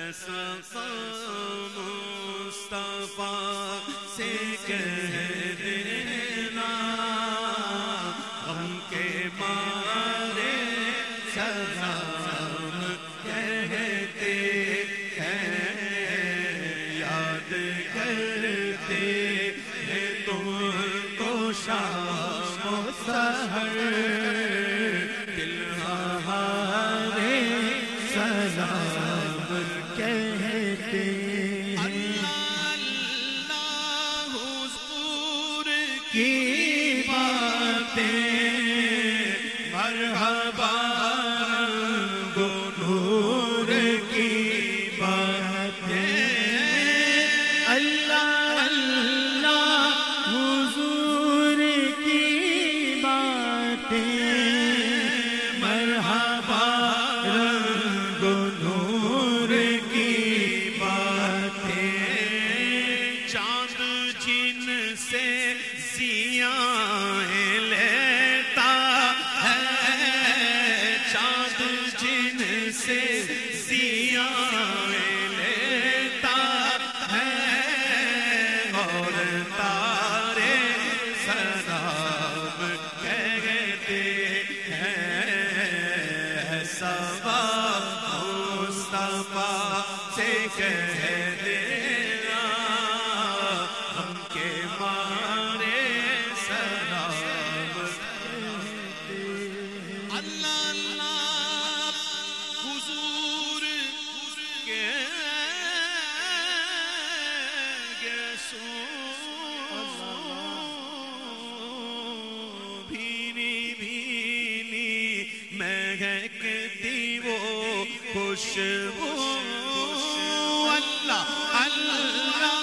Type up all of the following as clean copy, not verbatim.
مصطفیٰ سے کہہ دینا غم کے مارے سلام کہتے ہیں یاد کرتے ہیں تم کو شام و سحر دل ہمارے سلام کہتے ہیں اللہ حضور کی باتیں مرحبا گو نور کی باتیں اللہ اللہ حضور کی باتیں مرحبا گو نور کی باتیں چاند جن سے ضیاءیں لیتا ہے چاند جن سے ضیاءیں لیتا ہے اور تارے سلام کہتے ہیں سبا مصطفیٰ سے کہہ دینا ہم کے مارے سلام کہتے اللہ اللہ حضور کے بھینی بھینی مہکتی وہ خوشبو اللہ اللہ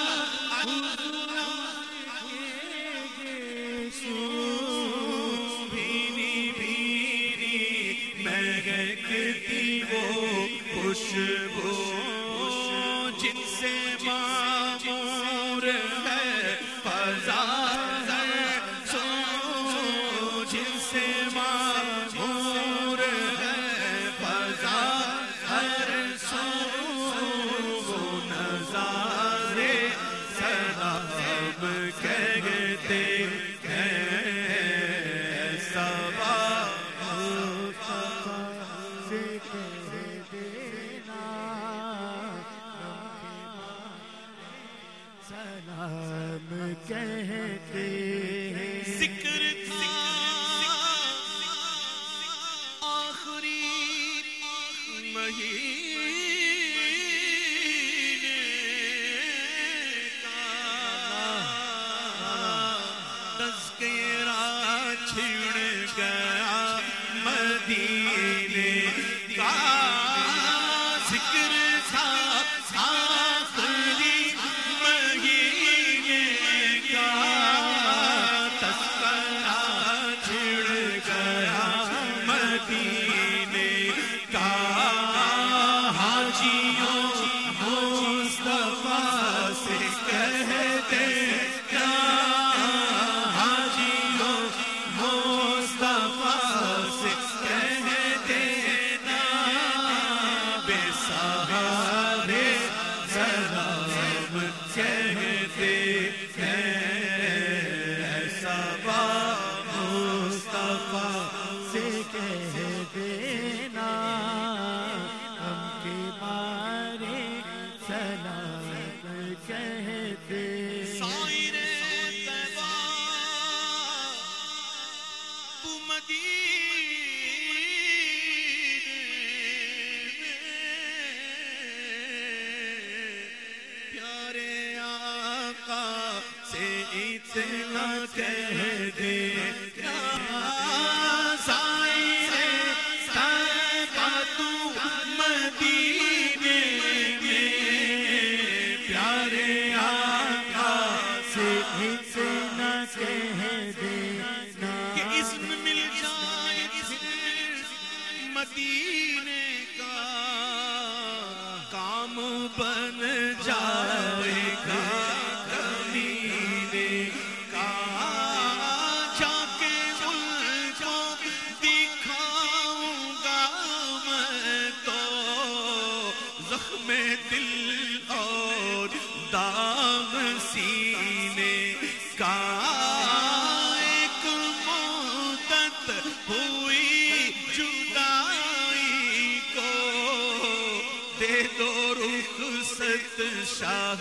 بھینی بھینی مہکتی وہ خوشبو جن سے معمور ہے فضا سو جن سے معمور ہے فضا ہر سو وہ نظارے سلام کہتے ہیں سبا سے کہہ دینا سلام کہتے ہیں ذکر تھا آخری مہینے کا تذکرہ چھڑ گیا مدینے کا ذکر تھا آخری مہینے کا تذکرہ چھڑ گیا مدینے کا حاجیوں مصطفیٰ سے کہتے کیا حاجیوں مصطفیٰ سے کہتے نا بے سہارے سلام کہتے ہیں سبا مصطفیٰ سے کہہ دینا ہم کے بارے سلام کہتے سائر طیبہ تو مدینے پیارے آقا سے اتنا کہہ دے مدینے میں پیارے آقا سے اتنا کہہ دینا کہ اسم مل جائے مدینے کا کام بن جائے گا کمینے کا جا کے ملک کو دکھاؤں گا میں تو زخم دل اور داغ سینے کا ایک مدت ہوئی جدائی کو دے دو رخصت شاہ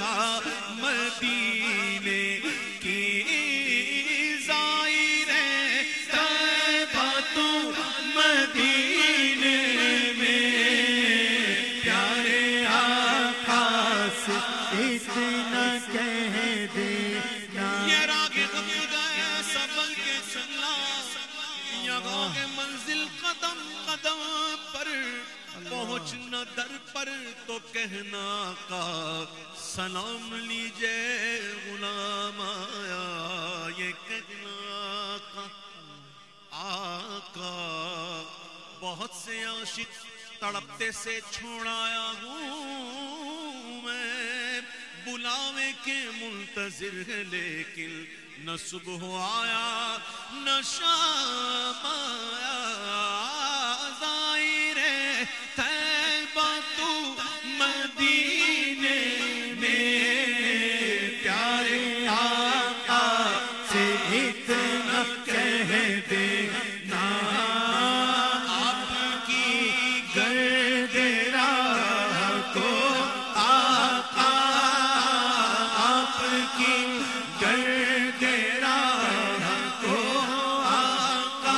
مدینے کی زائر طیبہ تو مدینے میں پیارے آقا سے اتنا کہہ دینا یہ راگ غم گیا سبل کے چلا یہاں کے منزل قدم قدم پر پہنچنا در پر تو کہنا کا سلام لیجے غلام آیا یہ کہنا کا آقا بہت سے عاشق تڑپتے سے چھوڑایا ہوں میں بلاوے کے منتظر ہے لیکن نہ صبح آیا نہ شام آیا زائر طیبہ تو مدینے میں پیارے آقا سے اتنا کہہ دینا آپ کی گرد راہ کو آقا آپ کی گرد راہ کو آقا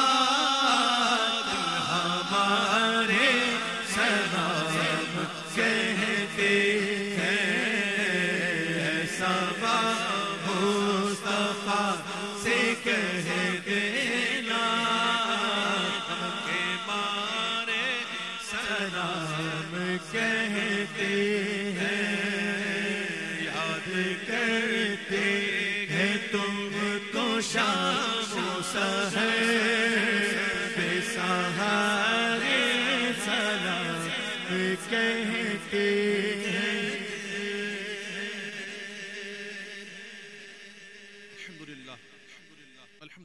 ہمارے سلام کہتے ہیں سبا مصطفیٰ سے کہہ دینا کے مارے سلام کہتے ہیں یاد کرتے ہیں تم کو شام و سحر بے سہارے سلام کہتے